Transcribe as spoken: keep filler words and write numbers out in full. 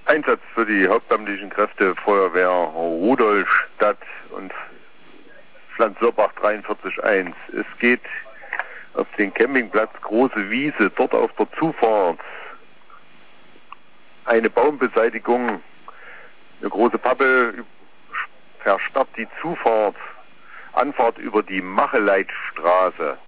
Einsatz für die hauptamtlichen Kräfte Feuerwehr Rudolstadt und Pflanzlorbach dreiundvierzig eins. Es geht auf den Campingplatz Große Wiese, dort auf der Zufahrt eine Baumbeseitigung. Eine große Pappe versperrt die Zufahrt, Anfahrt über die Macheleitstraße.